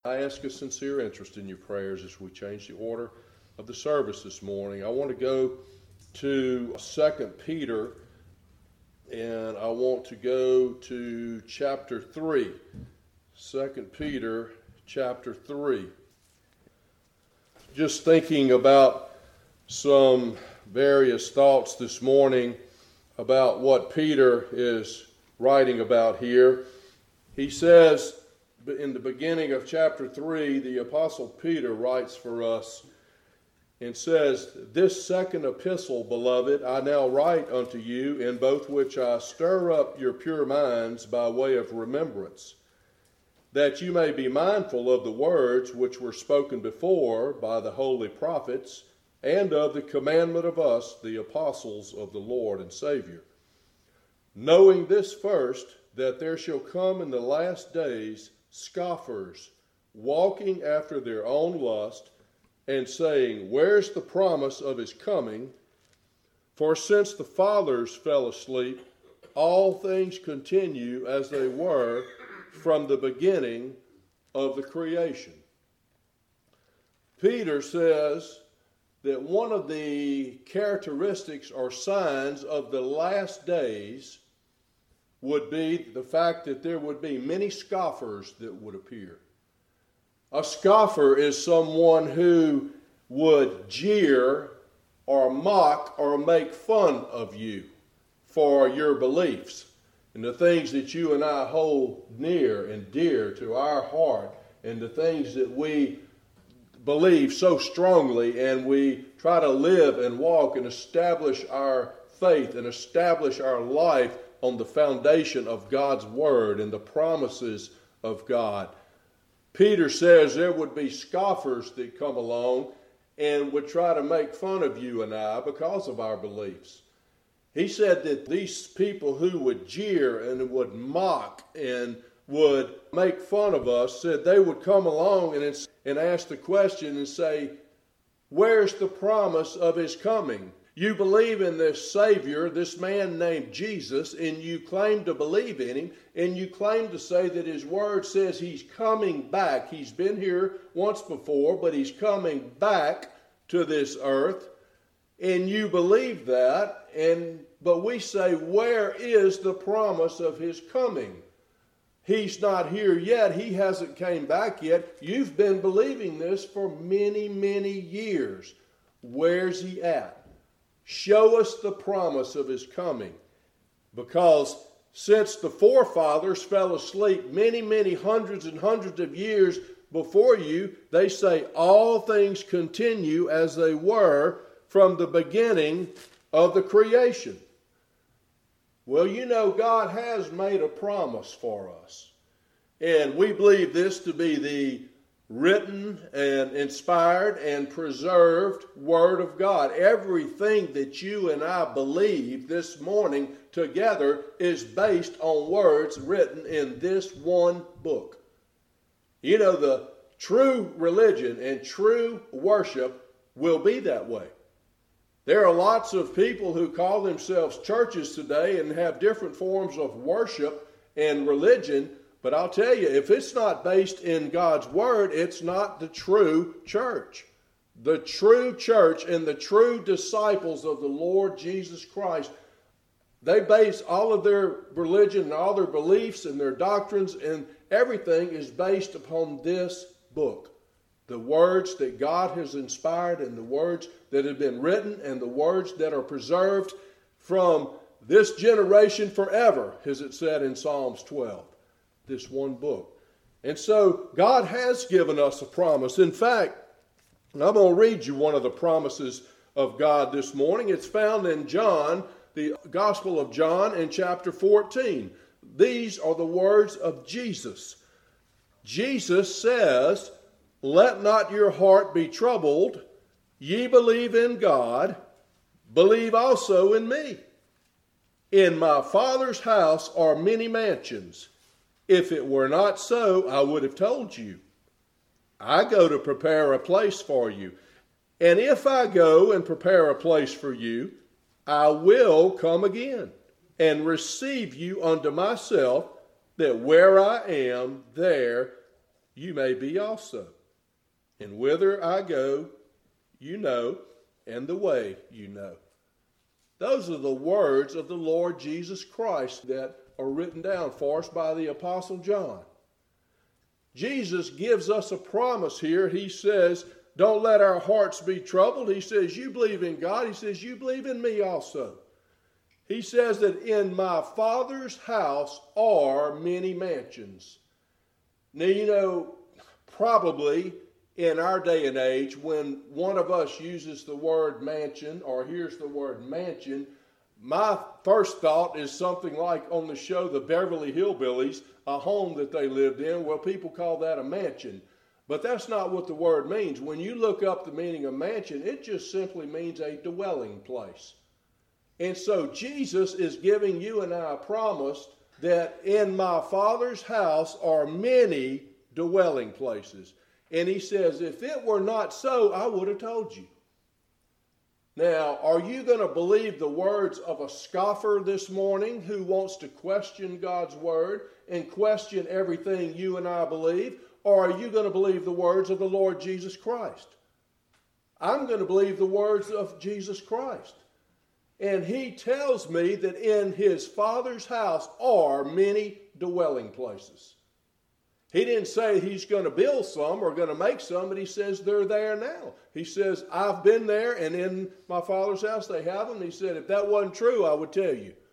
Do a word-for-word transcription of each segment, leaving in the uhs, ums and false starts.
I ask a sincere interest in your prayers as we change the order of the service this morning. I want to go to Second Peter, and I want to go to chapter three. Second Peter chapter three. Just thinking about some various thoughts this morning about what Peter is writing about here. He says, in the beginning of chapter three, the Apostle Peter writes for us and says, "This second epistle, beloved, I now write unto you, in both which I stir up your pure minds by way of remembrance, that you may be mindful of the words which were spoken before by the holy prophets, and of the commandment of us, the apostles of the Lord and Savior. Knowing this first, that there shall come in the last days scoffers, walking after their own lust, and saying, Where's the promise of his coming? For since the fathers fell asleep, all things continue as they were from the beginning of the creation." Peter says that one of the characteristics or signs of the last days would be the fact that there would be many scoffers that would appear. A scoffer is someone who would jeer or mock or make fun of you for your beliefs and the things that you and I hold near and dear to our heart and the things that we believe so strongly, and we try to live and walk and establish our faith and establish our life on the foundation of God's Word and the promises of God. Peter says there would be scoffers that come along and would try to make fun of you and I because of our beliefs. He said that these people who would jeer and would mock and would make fun of us, said they would come along and, and ask the question and say, Where's the promise of his coming? You believe in this Savior, this man named Jesus, and you claim to believe in him, and you claim to say that his word says he's coming back. He's been here once before, but he's coming back to this earth, and you believe that, and but we say, where is the promise of his coming? He's not here yet. He hasn't came back yet. You've been believing this for many, many years. Where's he at? Show us the promise of his coming. Because since the forefathers fell asleep many, many hundreds and hundreds of years before you, they say all things continue as they were from the beginning of the creation. Well, you know, God has made a promise for us. And we believe this to be the written and inspired and preserved Word of God. Everything that you and I believe this morning together is based on words written in this one book. You know, the true religion and true worship will be that way. There are lots of people who call themselves churches today and have different forms of worship and religion. But I'll tell you, if it's not based in God's Word, it's not the true church. The true church and the true disciples of the Lord Jesus Christ, they base all of their religion and all their beliefs and their doctrines and everything is based upon this book. The words that God has inspired and the words that have been written and the words that are preserved from this generation forever, as it said in Psalms twelve. This one book. And so God has given us a promise. In fact, I'm going to read you one of the promises of God this morning. It's found in John, the Gospel of John, in chapter fourteen. These are the words of Jesus. Jesus says, Let not your heart be troubled. Ye believe in God, believe also in me. In my Father's house are many mansions. If it were not so, I would have told you. I go to prepare a place for you. And if I go and prepare a place for you, I will come again and receive you unto myself, that where I am, there you may be also. And whither I go, you know, and the way you know. Those are the words of the Lord Jesus Christ that are written down for us by the Apostle John. Jesus gives us a promise here. He says, don't let our hearts be troubled. He says, you believe in God. He says, you believe in me also. He says that in my Father's house are many mansions. Now, you know, probably in our day and age, when one of us uses the word mansion or hears the word mansion, my first thought is something like on the show The Beverly Hillbillies, a home that they lived in. Well, people call that a mansion. But that's not what the word means. When you look up the meaning of mansion, it just simply means a dwelling place. And so Jesus is giving you and I a promise that in my Father's house are many dwelling places. And he says, if it were not so, I would have told you. Now, are you going to believe the words of a scoffer this morning who wants to question God's word and question everything you and I believe? Or are you going to believe the words of the Lord Jesus Christ? I'm going to believe the words of Jesus Christ. And he tells me that in his Father's house are many dwelling places. He didn't say he's going to build some or going to make some, but he says they're there now. He says, I've been there, and in my Father's house they have them. He said, if that wasn't true, I would tell you.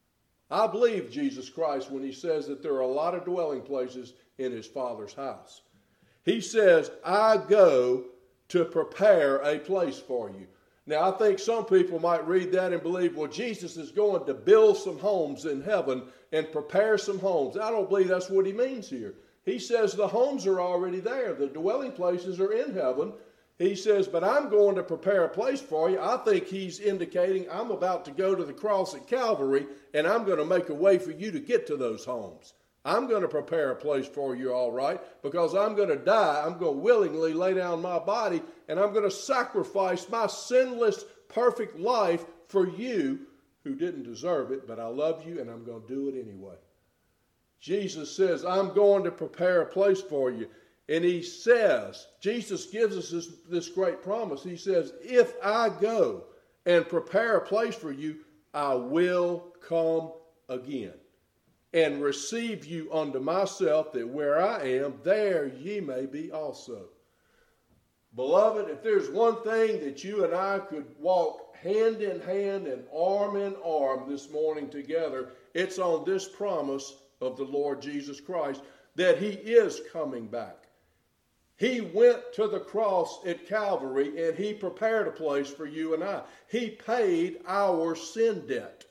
I believe Jesus Christ when he says that there are a lot of dwelling places in his Father's house. He says, I go to prepare a place for you. Now, I think some people might read that and believe, well, Jesus is going to build some homes in heaven and prepare some homes. I don't believe that's what he means here. He says the homes are already there. The dwelling places are in heaven. He says, but I'm going to prepare a place for you. I think he's indicating I'm about to go to the cross at Calvary, and I'm going to make a way for you to get to those homes. I'm going to prepare a place for you, all right, because I'm going to die. I'm going to willingly lay down my body, and I'm going to sacrifice my sinless, perfect life for you who didn't deserve it, but I love you, and I'm going to do it anyway. Jesus says, I'm going to prepare a place for you. And he says, Jesus gives us this, this great promise. He says, if I go and prepare a place for you, I will come again and receive you unto myself, that where I am, there ye may be also. Beloved, if there's one thing that you and I could walk hand in hand and arm in arm this morning together, it's on this promise of the Lord Jesus Christ, that he is coming back. He went to the cross at Calvary and he prepared a place for you and I. He paid our sin debt.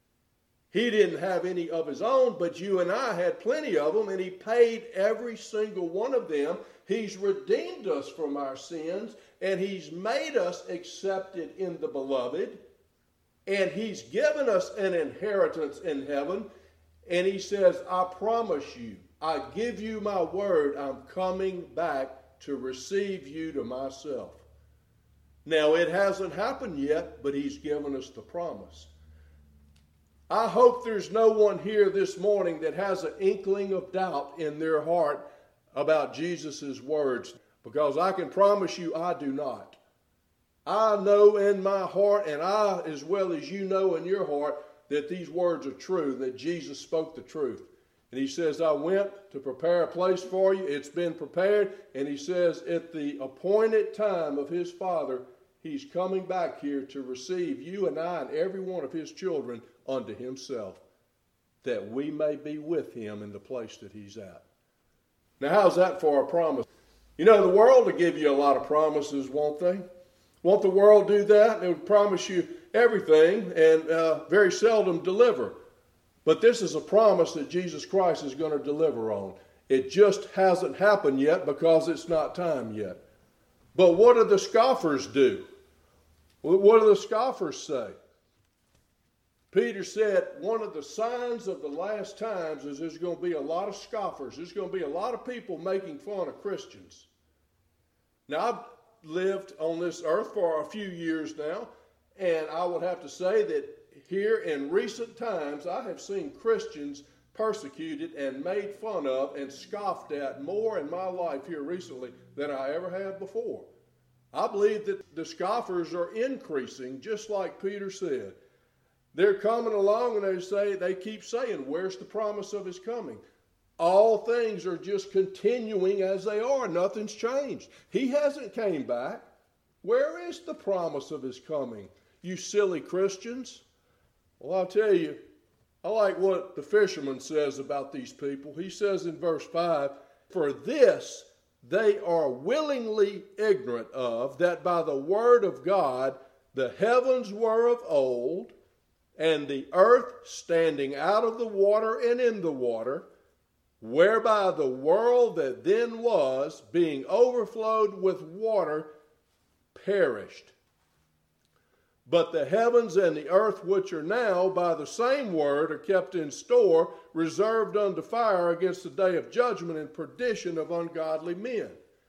He didn't have any of his own, but you and I had plenty of them, and he paid every single one of them. He's redeemed us from our sins, and he's made us accepted in the beloved, and he's given us an inheritance in heaven. And he says, I promise you, I give you my word, I'm coming back to receive you to myself. Now, it hasn't happened yet, but he's given us the promise. I hope there's no one here this morning that has an inkling of doubt in their heart about Jesus' words, because I can promise you I do not. I know in my heart, and I, as well as you know in your heart, that these words are true, that Jesus spoke the truth. And he says, I went to prepare a place for you. It's been prepared. And he says, at the appointed time of his Father, he's coming back here to receive you and I and every one of his children unto himself, that we may be with him in the place that he's at. Now, how's that for a promise? You know, the world will give you a lot of promises, won't they? Won't the world do that? They would promise you everything and uh, very seldom deliver. But this is a promise that Jesus Christ is going to deliver on. It just hasn't happened yet because it's not time yet. But what do the scoffers do? What do the scoffers say? Peter said one of the signs of the last times is there's going to be a lot of scoffers. There's going to be a lot of people making fun of Christians. Now, I've lived on this earth for a few years now, and I would have to say that here in recent times, I have seen Christians persecuted and made fun of and scoffed at more in my life here recently than I ever have before. I believe that the scoffers are increasing, just like Peter said. They're coming along and they say, they keep saying, where's the promise of his coming? All things are just continuing as they are. Nothing's changed. He hasn't came back. Where is the promise of his coming, you silly Christians? Well, I'll tell you, I like what the fisherman says about these people. He says in verse five, for this they are willingly ignorant of, that by the word of God the heavens were of old, and the earth standing out of the water and in the water, whereby the world that then was, being overflowed with water, perished. But the heavens and the earth which are now by the same word are kept in store, reserved unto fire against the day of judgment and perdition of ungodly men.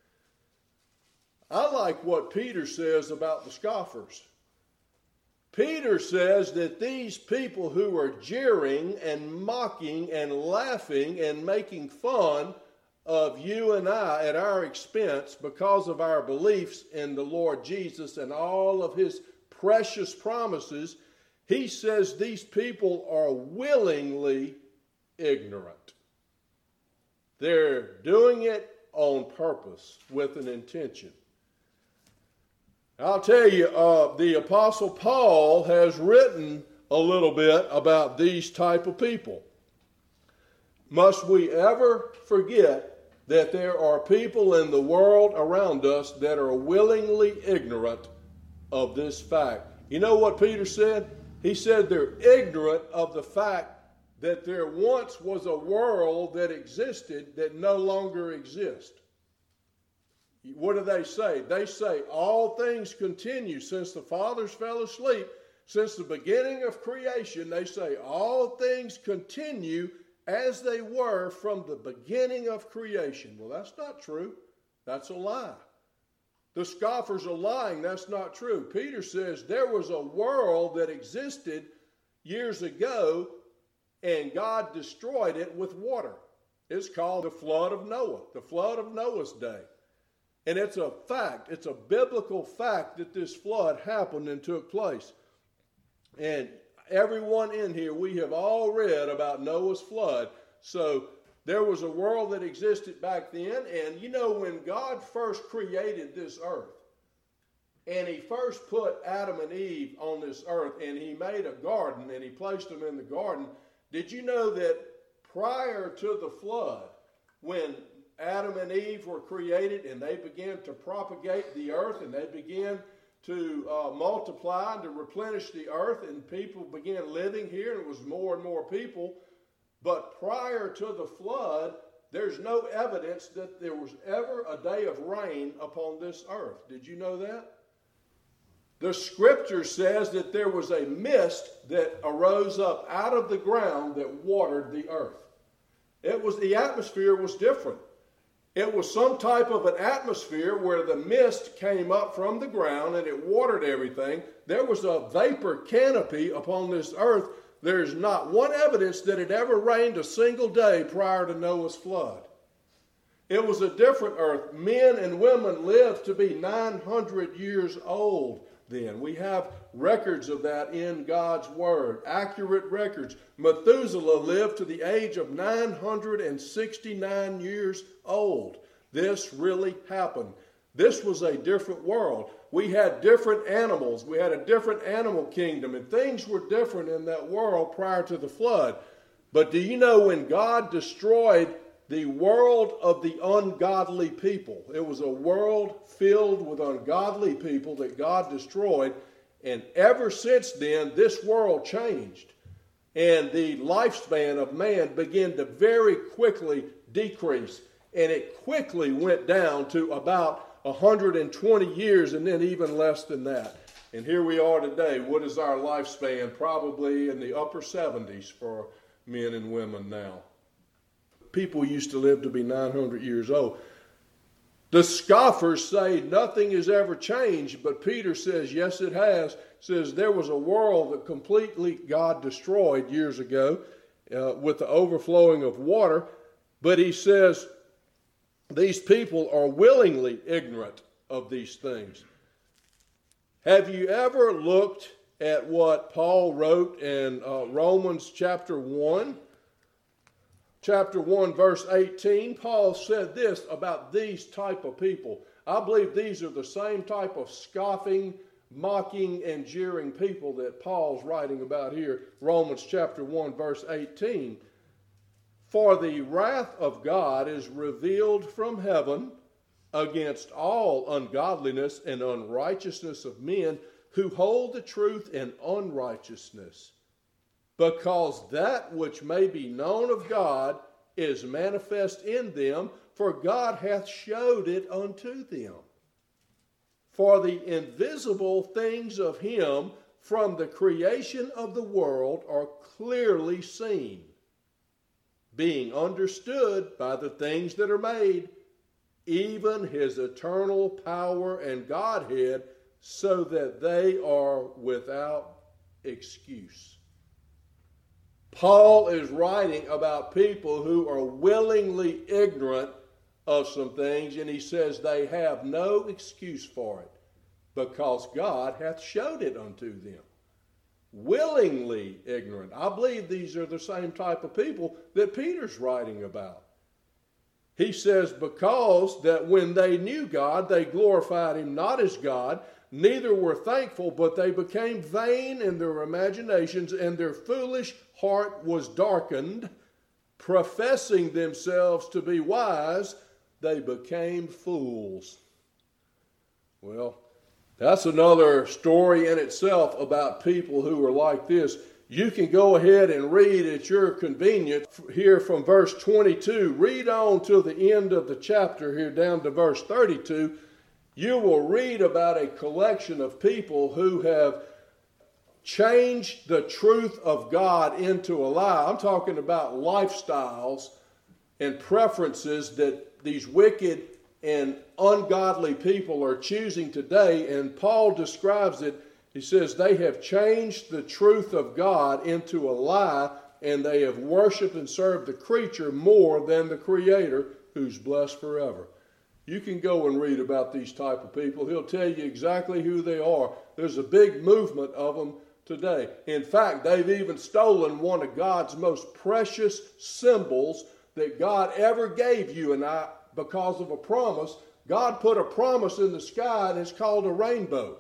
I like what Peter says about the scoffers. Peter says that these people who are jeering and mocking and laughing and making fun of you and I at our expense because of our beliefs in the Lord Jesus and all of his precious promises, he says these people are willingly ignorant. They're doing it on purpose with an intention. I'll tell you, uh, the Apostle Paul has written a little bit about these type of people. Must we ever forget that there are people in the world around us that are willingly ignorant of this fact? You know what Peter said? He said they're ignorant of the fact that there once was a world that existed that no longer exists. What do they say? They say all things continue since the fathers fell asleep, since the beginning of creation. They say all things continue as they were from the beginning of creation. Well, that's not true. That's a lie. The scoffers are lying. That's not true. Peter says there was a world that existed years ago and God destroyed it with water. It's called the flood of Noah, the flood of Noah's day. And it's a fact, it's a biblical fact that this flood happened and took place. And everyone in here, we have all read about Noah's flood. So there was a world that existed back then. And you know, when God first created this earth, and he first put Adam and Eve on this earth, and he made a garden, and he placed them in the garden, did you know that prior to the flood, when Adam and Eve were created and they began to propagate the earth and they began to uh, multiply and to replenish the earth, and people began living here, and it was more and more people. But prior to the flood, there's no evidence that there was ever a day of rain upon this earth. Did you know that? The scripture says that there was a mist that arose up out of the ground that watered the earth. It was, the atmosphere was different. It was some type of an atmosphere where the mist came up from the ground and it watered everything. There was a vapor canopy upon this earth. There's not one evidence that it ever rained a single day prior to Noah's flood. It was a different earth. Men and women lived to be nine hundred years old then. We have records of that in God's Word, accurate records. Methuselah lived to the age of nine hundred sixty-nine years old. This really happened. This was a different world. We had different animals. We had a different animal kingdom, and things were different in that world prior to the flood. But do you know when God destroyed the world of the ungodly people? It was a world filled with ungodly people that God destroyed. And ever since then, this world changed. And the lifespan of man began to very quickly decrease. And it quickly went down to about one hundred twenty years, and then even less than that. And here we are today. What is our lifespan? Probably in the upper seventies for men and women now. People used to live to be nine hundred years old. The scoffers say nothing has ever changed, but Peter says, yes, it has. Says there was a world that completely God destroyed years ago, uh, with the overflowing of water. But he says these people are willingly ignorant of these things. Have you ever looked at what Paul wrote in uh, Romans chapter one? Chapter one, verse eighteen, Paul said this about these type of people. I believe these are the same type of scoffing, mocking, and jeering people that Paul's writing about here. Romans chapter one, verse eighteen. For the wrath of God is revealed from heaven against all ungodliness and unrighteousness of men who hold the truth in unrighteousness, because that which may be known of God is manifest in them, for God hath showed it unto them. For the invisible things of him from the creation of the world are clearly seen, being understood by the things that are made, even his eternal power and Godhead, so that they are without excuse. Paul is writing about people who are willingly ignorant of some things, and he says they have no excuse for it, because God hath showed it unto them. Willingly ignorant. I believe these are the same type of people that Peter's writing about. He says, because that when they knew God, they glorified him not as God, neither were thankful, but they became vain in their imaginations, and their foolish heart was darkened. Professing themselves to be wise, they became fools. Well, that's another story in itself about people who are like this. You can go ahead and read at your convenience here from verse twenty-two. Read on to the end of the chapter here down to verse thirty-two. You will read about a collection of people who have changed the truth of God into a lie. I'm talking about lifestyles and preferences that these wicked and ungodly people are choosing today. And Paul describes it. He says they have changed the truth of God into a lie, and they have worshiped and served the creature more than the Creator, who's blessed forever. You can go and read about these type of people. He'll tell you exactly who they are. There's a big movement of them today. In fact, they've even stolen one of God's most precious symbols that God ever gave you and I because of a promise. God put a promise in the sky, and it's called a rainbow.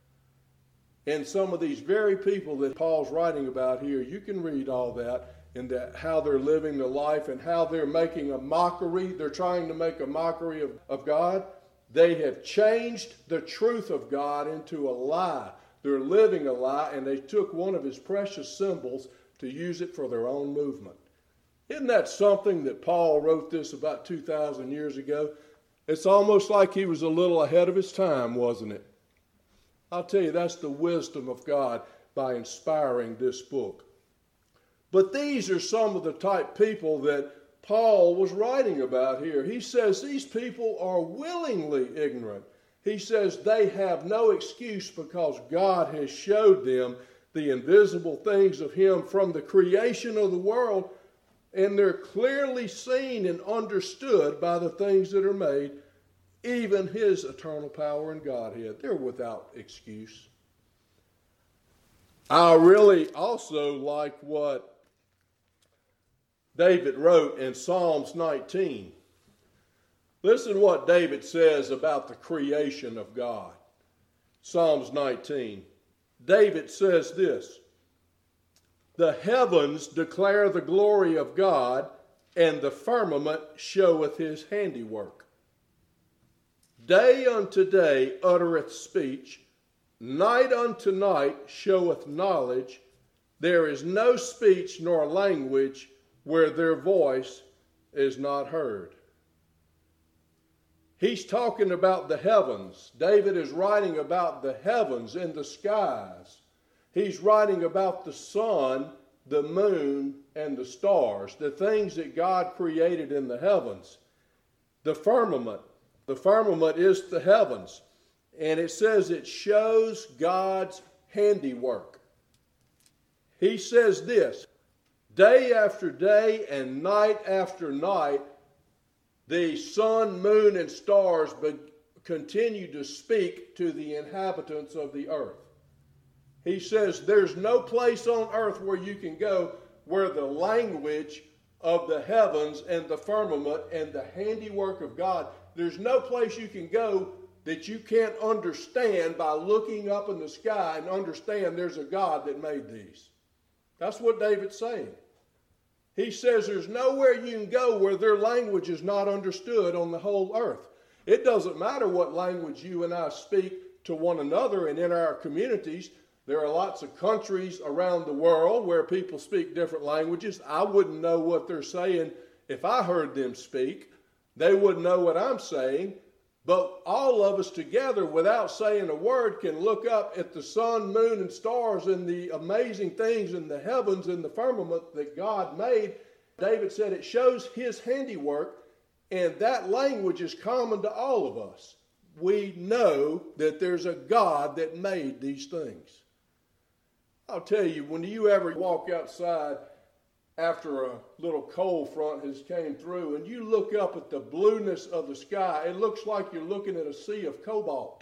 And some of these very people that Paul's writing about here, you can read all that and that how they're living their life and how they're making a mockery. They're trying to make a mockery of, of God. They have changed the truth of God into a lie. They're living a lie, and they took one of his precious symbols to use it for their own movement. Isn't that something that Paul wrote this about two thousand years ago? It's almost like he was a little ahead of his time, wasn't it? I'll tell you, that's the wisdom of God by inspiring this book. But these are some of the type people that Paul was writing about here. He says these people are willingly ignorant. He says they have no excuse because God has showed them the invisible things of him from the creation of the world, and they're clearly seen and understood by the things that are made, even his eternal power and Godhead. They're without excuse. I really also like what David wrote in Psalms nineteen. Listen what David says about the creation of God. Psalms nineteen. David says this: the heavens declare the glory of God, and the firmament showeth his handiwork. Day unto day uttereth speech, night unto night showeth knowledge. There is no speech nor language where their voice is not heard. He's talking about the heavens. David is writing about the heavens and the skies. He's writing about the sun, the moon, and the stars, the things that God created in the heavens. The firmament. The firmament is the heavens. And it says it shows God's handiwork. He says this: day after day and night after night, the sun, moon, and stars be- continue to speak to the inhabitants of the earth. He says there's no place on earth where you can go where the language of the heavens and the firmament and the handiwork of God, there's no place you can go that you can't understand by looking up in the sky and understand there's a God that made these. That's what David's saying. He says there's nowhere you can go where their language is not understood on the whole earth. It doesn't matter what language you and I speak to one another and in our communities. There are lots of countries around the world where people speak different languages. I wouldn't know what they're saying if I heard them speak. They wouldn't know what I'm saying. But all of us together, without saying a word, can look up at the sun, moon, and stars and the amazing things in the heavens and the firmament that God made. David said it shows his handiwork, and that language is common to all of us. We know that there's a God that made these things. I'll tell you, when you ever walk outside after a little cold front has came through and you look up at the blueness of the sky, it looks like you're looking at a sea of cobalt.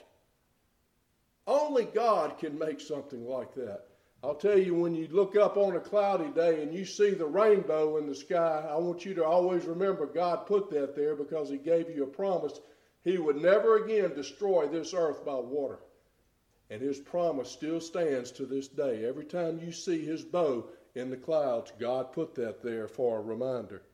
Only God can make something like that. I'll tell you, when you look up on a cloudy day and you see the rainbow in the sky, I want you to always remember God put that there because he gave you a promise. He would never again destroy this earth by water. And his promise still stands to this day. Every time you see his bow in the clouds, God put that there for a reminder.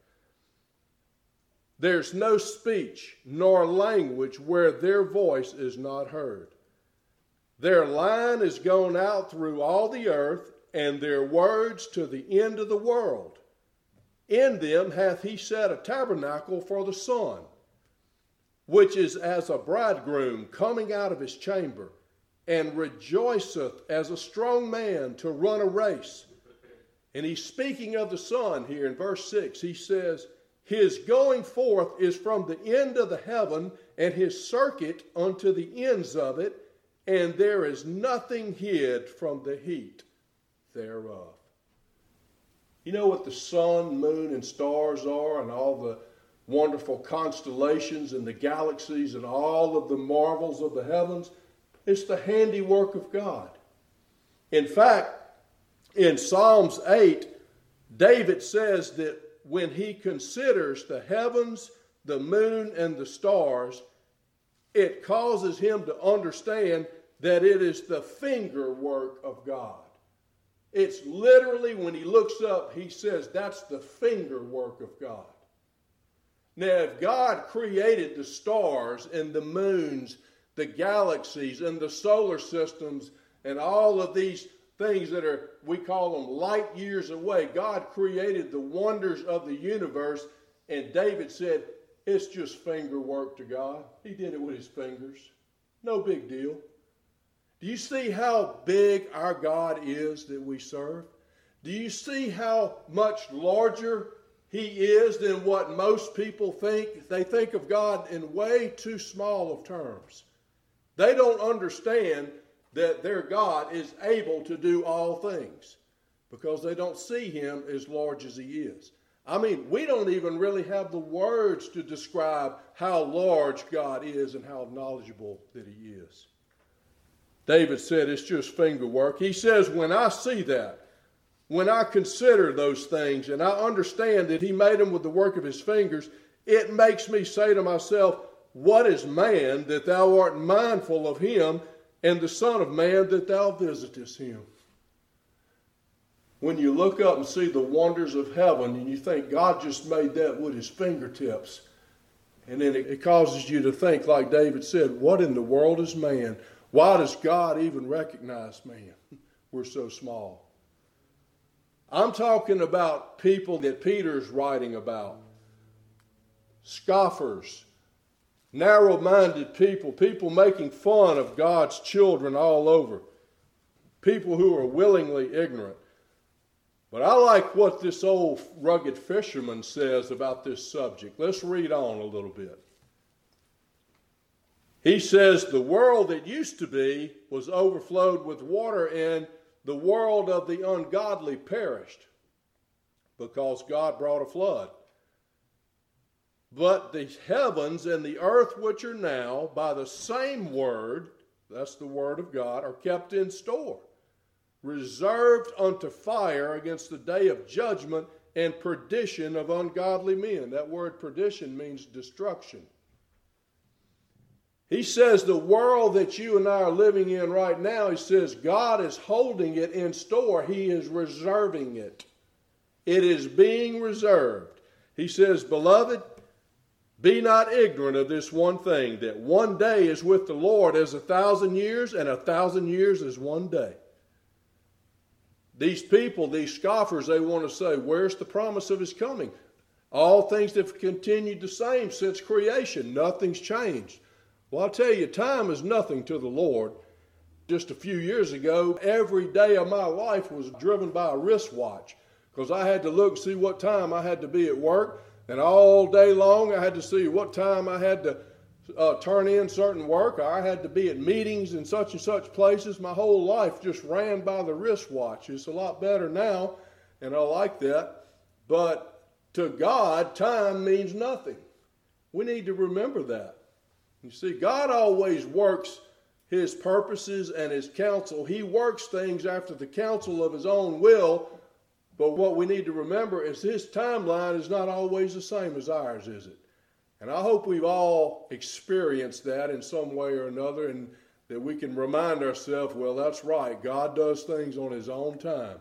There's no speech nor language where their voice is not heard. Their line is gone out through all the earth, and their words to the end of the world. In them hath he set a tabernacle for the sun, which is as a bridegroom coming out of his chamber, and rejoiceth as a strong man to run a race. And he's speaking of the sun here in verse six. He says, his going forth is from the end of the heaven, and his circuit unto the ends of it, and there is nothing hid from the heat thereof. You know what the sun, moon, and stars are, and all the wonderful constellations and the galaxies and all of the marvels of the heavens? It's the handiwork of God. In fact, in Psalms eight, David says that when he considers the heavens, the moon, and the stars, it causes him to understand that it is the finger work of God. It's literally, when he looks up, he says that's the finger work of God. Now, if God created the stars and the moons, the galaxies and the solar systems and all of these things that are, we call them light years away, God created the wonders of the universe, and David said, it's just finger work to God. He did it with his fingers. No big deal. Do you see how big our God is that we serve? Do you see how much larger he is than what most people think? They think of God in way too small of terms. They don't understand that their God is able to do all things because they don't see him as large as he is. I mean, we don't even really have the words to describe how large God is and how knowledgeable that he is. David said it's just finger work. He says, when I see that, when I consider those things and I understand that he made them with the work of his fingers, it makes me say to myself, what is man that thou art mindful of him, and the Son of Man that thou visitest him? When you look up and see the wonders of heaven and you think God just made that with his fingertips, and then it, it causes you to think, like David said, what in the world is man? Why does God even recognize man? We're so small. I'm talking about people that Peter's writing about. Scoffers. Narrow-minded people, people making fun of God's children all over, people who are willingly ignorant. But I like what this old rugged fisherman says about this subject. Let's read on a little bit. He says, the world that used to be was overflowed with water, and the world of the ungodly perished. because God brought a flood. But the heavens and the earth which are now, by the same word, that's the word of God, are kept in store, reserved unto fire against the day of judgment and perdition of ungodly men. That word perdition means destruction. He says the world that you and I are living in right now, he says God is holding it in store. He is reserving it. It is being reserved. He says, beloved, be not ignorant of this one thing, that one day is with the Lord as a thousand years, and a thousand years is one day. These people, these scoffers, they want to say, where's the promise of his coming? All things have continued the same since creation. Nothing's changed. Well, I'll tell you, time is nothing to the Lord. Just a few years ago, every day of my life was driven by a wristwatch, because I had to look and see what time I had to be at work. And all day long, I had to see what time I had to uh, turn in certain work. Or I had to be at meetings in such and such places. My whole life just ran by the wristwatch. It's a lot better now, and I like that. But to God, time means nothing. We need to remember that. You see, God always works his purposes and his counsel. He works things after the counsel of his own will. But what we need to remember is his timeline is not always the same as ours, is it? And I hope we've all experienced that in some way or another, and that we can remind ourselves, well, that's right, God does things on his own time.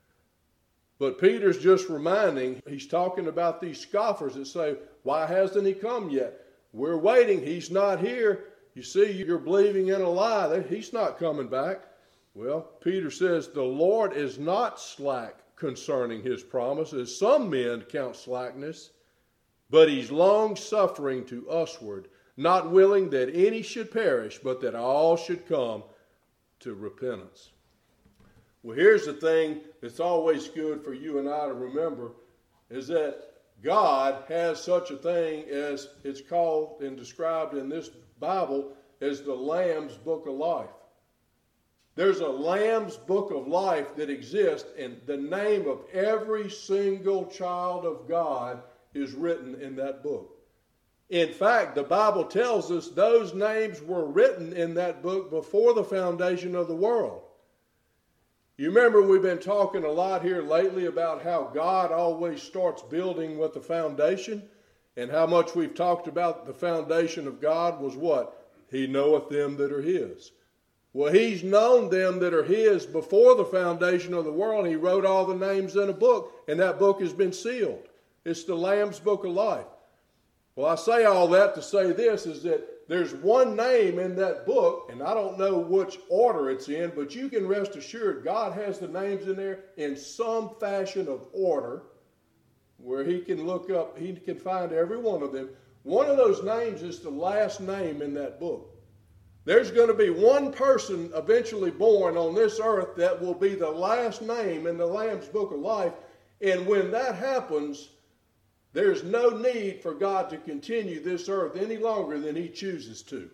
But Peter's just reminding, he's talking about these scoffers that say, why hasn't he come yet? We're waiting, he's not here. You see, you're believing in a lie, he's not coming back. Well, Peter says, the Lord is not slack concerning his promise, as some men count slackness, but he's long-suffering to usward, not willing that any should perish, but that all should come to repentance. Well, here's the thing that's always good for you and I to remember, is that God has such a thing as it's called and described in this Bible as the Lamb's Book of Life. There's a Lamb's Book of Life that exists, and the name of every single child of God is written in that book. In fact, the Bible tells us those names were written in that book before the foundation of the world. You remember we've been talking a lot here lately about how God always starts building with the foundation, and how much we've talked about the foundation of God was what? He knoweth them that are his. Well, he's known them that are his before the foundation of the world. He wrote all the names in a book, and that book has been sealed. It's the Lamb's Book of Life. Well, I say all that to say this, is that there's one name in that book, and I don't know which order it's in, but you can rest assured God has the names in there in some fashion of order, where he can look up, he can find every one of them. One of those names is the last name in that book. There's going to be one person eventually born on this earth that will be the last name in the Lamb's Book of Life. And when that happens, there's no need for God to continue this earth any longer than he chooses to.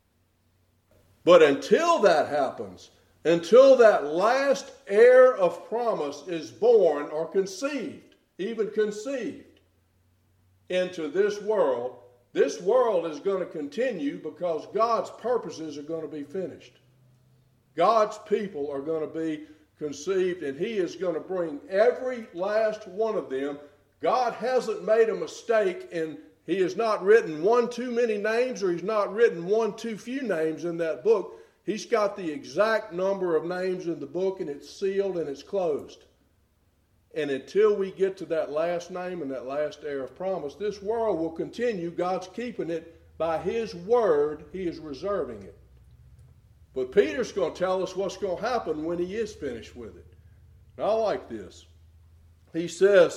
But until that happens, until that last heir of promise is born or conceived, even conceived into this world, this world is going to continue because God's purposes are going to be finished. God's people are going to be conceived, and he is going to bring every last one of them. God hasn't made a mistake, and he has not written one too many names, or he's not written one too few names in that book. He's got the exact number of names in the book, and it's sealed and it's closed. And until we get to that last name and that last heir of promise, this world will continue. God's keeping it by his word. He is reserving it. But Peter's going to tell us what's going to happen when he is finished with it. Now, I like this. He says,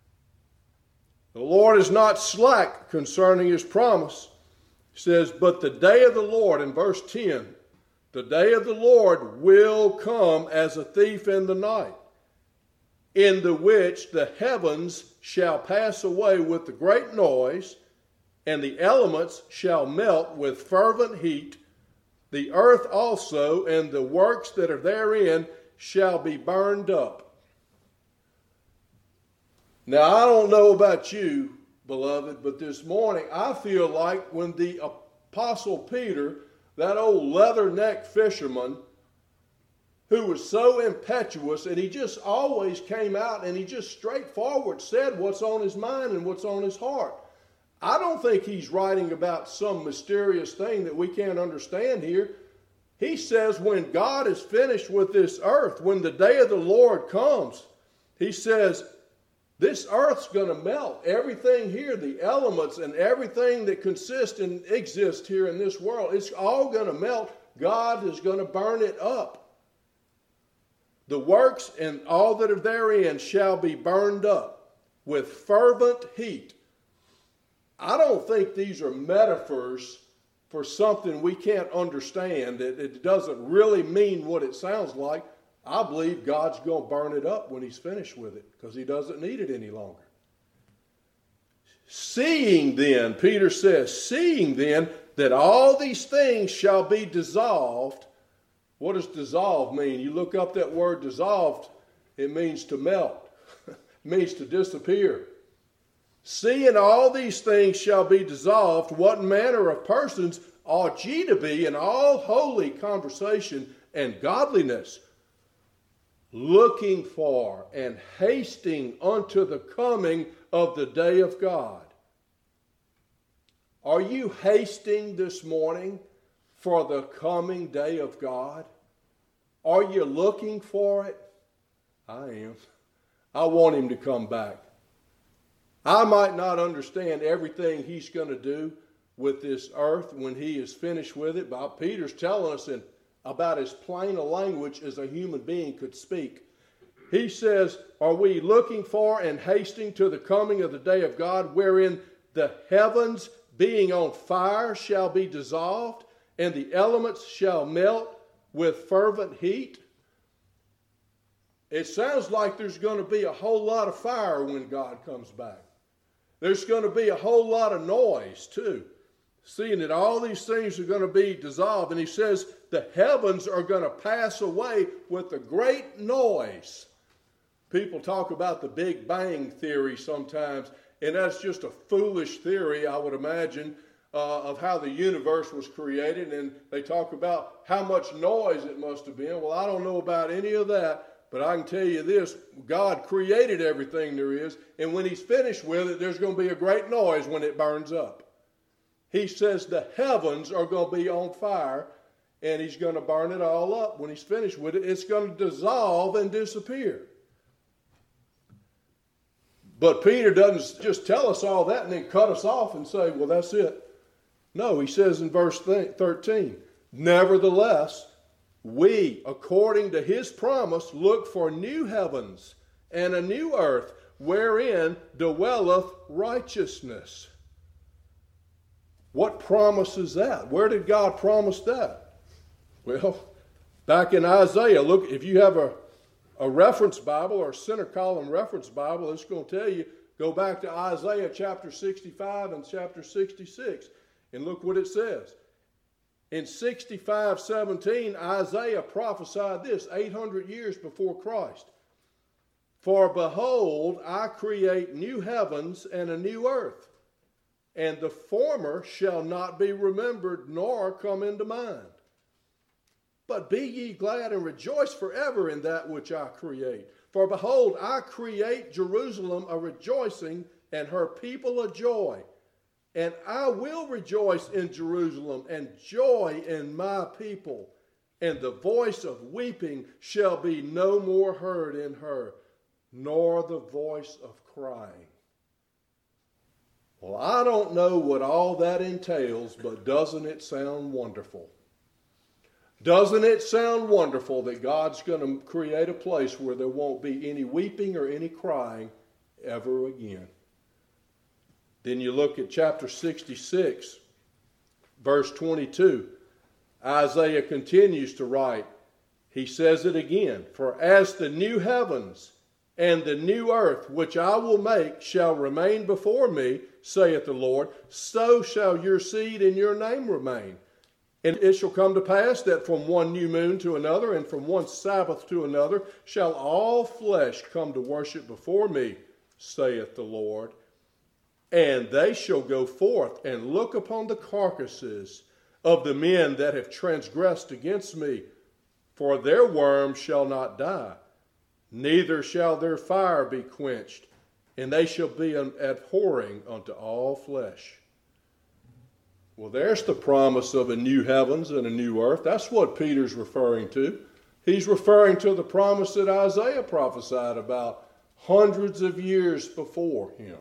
the Lord is not slack concerning his promise. He says, but the day of the Lord, in verse ten, the day of the Lord will come as a thief in the night, in the which the heavens shall pass away with a great noise, and the elements shall melt with fervent heat. The earth also and the works that are therein shall be burned up. Now, I don't know about you, beloved, but this morning I feel like when the Apostle Peter, that old leather-necked fisherman, who was so impetuous, and he just always came out and he just straightforward said what's on his mind and what's on his heart. I don't think he's writing about some mysterious thing that we can't understand here. He says when God is finished with this earth, when the day of the Lord comes, he says this earth's going to melt. Everything here, the elements and everything that consists and exists here in this world, it's all going to melt. God is going to burn it up. The works and all that are therein shall be burned up with fervent heat. I don't think these are metaphors for something we can't understand. It, it doesn't really mean what it sounds like. I believe God's going to burn it up when he's finished with it because he doesn't need it any longer. Seeing then, Peter says, seeing then that all these things shall be dissolved. What does dissolve mean? You look up that word dissolved, it means to melt. It means to disappear. Seeing all these things shall be dissolved, what manner of persons ought ye to be in all holy conversation and godliness, looking for and hasting unto the coming of the day of God? Are you hasting this morning for the coming day of God? Are you looking for it? I am. I want him to come back. I might not understand everything he's going to do with this earth when he is finished with it, but Peter's telling us in about as plain a language as a human being could speak. He says, are we looking for and hasting to the coming of the day of God, wherein the heavens being on fire shall be dissolved, and the elements shall melt with fervent heat? It sounds like there's going to be a whole lot of fire when God comes back. There's going to be a whole lot of noise too, seeing that all these things are going to be dissolved. And he says the heavens are going to pass away with a great noise. People talk about the Big Bang theory sometimes, and that's just a foolish theory, I would imagine, uh, of how the universe was created. And they talk about how much noise it must have been. Well, I don't know about any of that, but I can tell you this. God created everything there is, and when he's finished with it, there's going to be a great noise when it burns up. He says the heavens are going to be on fire, and he's going to burn it all up. When he's finished with it, it's going to dissolve and disappear. But Peter doesn't just tell us all that and then cut us off and say, well, that's it. No, he says in verse thirteen, nevertheless, we, according to his promise, look for new heavens and a new earth, wherein dwelleth righteousness. What promise is that? Where did God promise that? Well, back in Isaiah, look, if you have a A reference Bible or a center column reference Bible, it's going to tell you, go back to Isaiah chapter sixty-five and chapter sixty-six, and look what it says. In sixty-five seventeen, Isaiah prophesied this eight hundred years before Christ. For behold, I create new heavens and a new earth, and the former shall not be remembered nor come into mind. But be ye glad and rejoice forever in that which I create. For behold, I create Jerusalem a rejoicing, and her people a joy. And I will rejoice in Jerusalem, and joy in my people. And the voice of weeping shall be no more heard in her, nor the voice of crying. Well, I don't know what all that entails, but doesn't it sound wonderful? Doesn't it sound wonderful that God's going to create a place where there won't be any weeping or any crying ever again? Then you look at chapter sixty-six, verse twenty-two. Isaiah continues to write. He says it again. For as the new heavens and the new earth which I will make shall remain before me, saith the Lord, so shall your seed and your name remain. And it shall come to pass that from one new moon to another, and from one Sabbath to another, shall all flesh come to worship before me. saith the Lord. And they shall go forth and look upon the carcasses of the men that have transgressed against me, for their worm shall not die, neither shall their fire be quenched, and they shall be an abhorring unto all flesh. Well, there's the promise of a new heavens and a new earth. That's what Peter's referring to. He's referring to the promise that Isaiah prophesied about hundreds of years before him.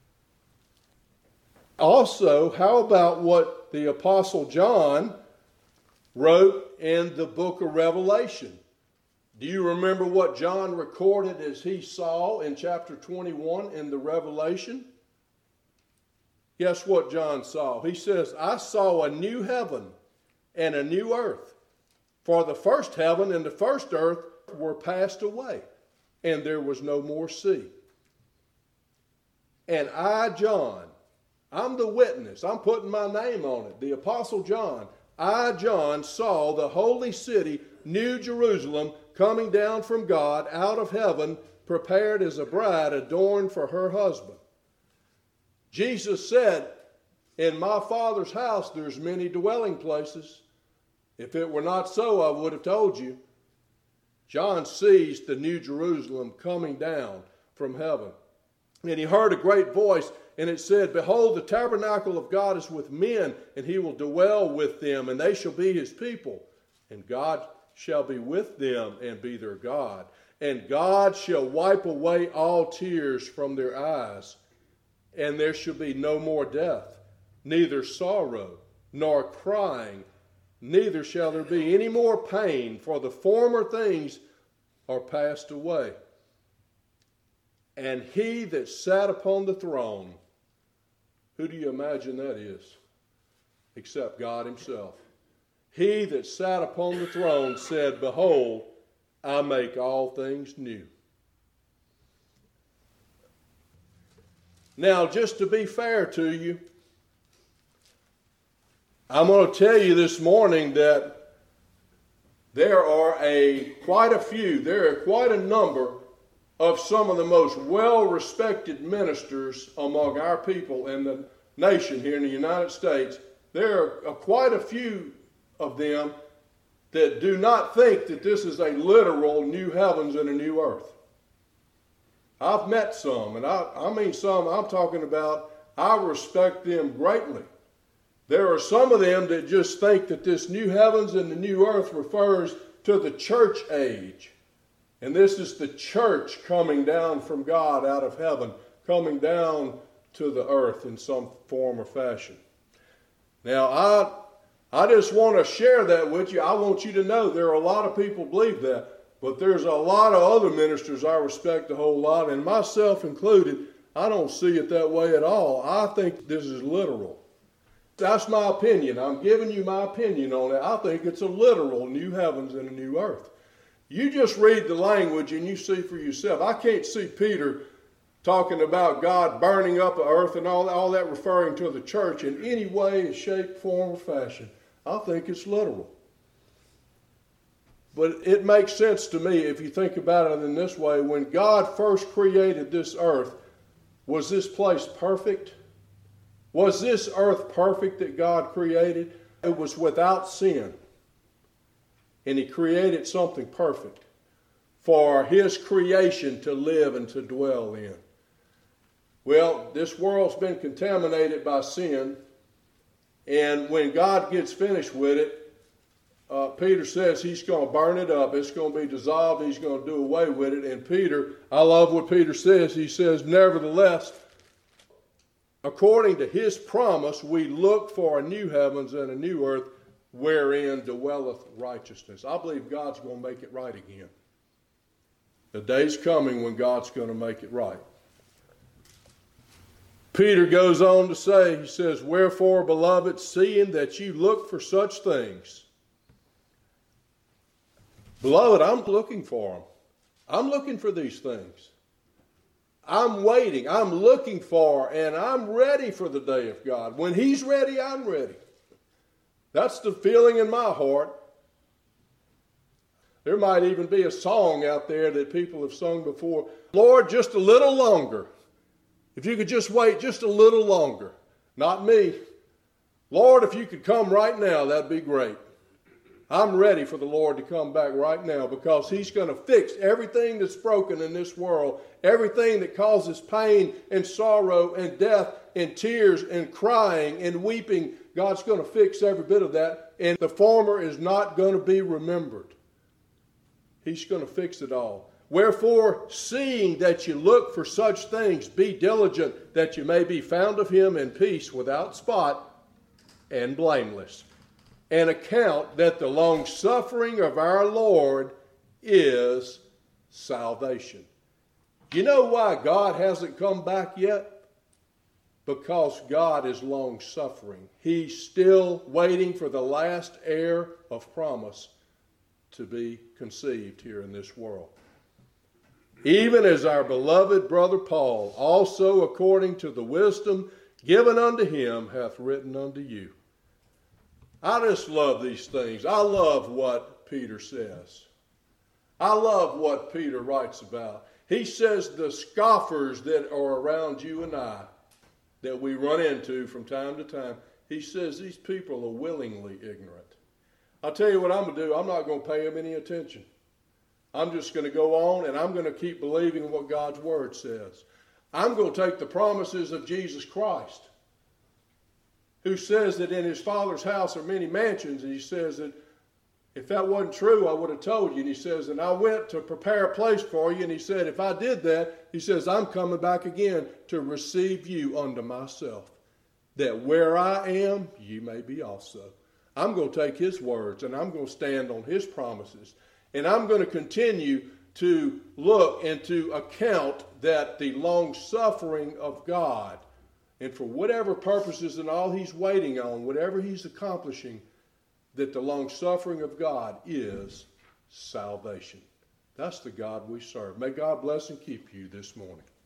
Also, how about what the Apostle John wrote in the book of Revelation? Do you remember what John recorded as he saw in chapter twenty-one in the Revelation? Guess what John saw? He says, I saw a new heaven and a new earth. For the first heaven and the first earth were passed away, and there was no more sea. And I, John, I'm the witness. I'm putting my name on it. The Apostle John. I, John, saw the holy city, New Jerusalem, coming down from God out of heaven, prepared as a bride adorned for her husband. Jesus said, in my Father's house there's many dwelling places. If it were not so, I would have told you. John sees the New Jerusalem coming down from heaven. And he heard a great voice, and it said, Behold, the tabernacle of God is with men, and he will dwell with them, and they shall be his people. And God shall be with them and be their God. And God shall wipe away all tears from their eyes. And there shall be no more death, neither sorrow, nor crying, neither shall there be any more pain, for the former things are passed away. And he that sat upon the throne, who do you imagine that is? Except God himself. He that sat upon the throne said, Behold, I make all things new. Now, just to be fair to you, I'm going to tell you this morning that there are a quite a few, there are quite a number of some of the most well-respected ministers among our people in the nation here in the United States. There are quite a few of them that do not think that this is a literal new heavens and a new earth. I've met some, and I, I mean some I'm talking about, I respect them greatly. There are some of them that just think that this new heavens and the new earth refers to the church age. And this is the church coming down from God out of heaven, coming down to the earth in some form or fashion. Now, I, I just want to share that with you. I want you to know there are a lot of people who believe that. But there's a lot of other ministers I respect a whole lot, and myself included. I don't see it that way at all. I think this is literal. That's my opinion. I'm giving you my opinion on it. I think it's a literal new heavens and a new earth. You just read the language and you see for yourself. I can't see Peter talking about God burning up the earth and all, all that referring to the church in any way, shape, form, or fashion. I think it's literal. But it makes sense to me if you think about it in this way. When God first created this earth, was this place perfect? Was this earth perfect that God created? It was without sin. And he created something perfect for his creation to live and to dwell in. Well, this world's been contaminated by sin. And when God gets finished with it, Uh, Peter says he's going to burn it up. It's going to be dissolved. He's going to do away with it. And Peter, I love what Peter says. He says, nevertheless, according to his promise, we look for a new heavens and a new earth wherein dwelleth righteousness. I believe God's going to make it right again. The day's coming when God's going to make it right. Peter goes on to say, he says, wherefore, beloved, seeing that you look for such things. Beloved, I'm looking for them. I'm looking for these things. I'm waiting. I'm looking for, and I'm ready for the day of God. When he's ready, I'm ready. That's the feeling in my heart. There might even be a song out there that people have sung before. Lord, just a little longer. If you could just wait just a little longer. Not me. Lord, if you could come right now, that'd be great. I'm ready for the Lord to come back right now because he's going to fix everything that's broken in this world, everything that causes pain and sorrow and death and tears and crying and weeping. God's going to fix every bit of that, and the former is not going to be remembered. He's going to fix it all. Wherefore, seeing that you look for such things, be diligent that you may be found of him in peace, without spot and blameless. And account that the long suffering of our Lord is salvation. You know why God hasn't come back yet? Because God is long suffering. He's still waiting for the last heir of promise to be conceived here in this world. Even as our beloved brother Paul, also according to the wisdom given unto him, hath written unto you. I just love these things. I love what Peter says. I love what Peter writes about. He says the scoffers that are around you and I, that we run into from time to time, he says these people are willingly ignorant. I'll tell you what I'm going to do. I'm not going to pay them any attention. I'm just going to go on and I'm going to keep believing what God's Word says. I'm going to take the promises of Jesus Christ, who says that in his Father's house are many mansions. And he says that if that wasn't true, I would have told you. And he says, and I went to prepare a place for you. And he said, if I did that, he says, I'm coming back again to receive you unto myself, that where I am, you may be also. I'm going to take his words and I'm going to stand on his promises. And I'm going to continue to look and to account that the long suffering of God, and for whatever purposes and all he's waiting on, whatever he's accomplishing, that the long suffering of God is salvation. That's the God we serve. May God bless and keep you this morning.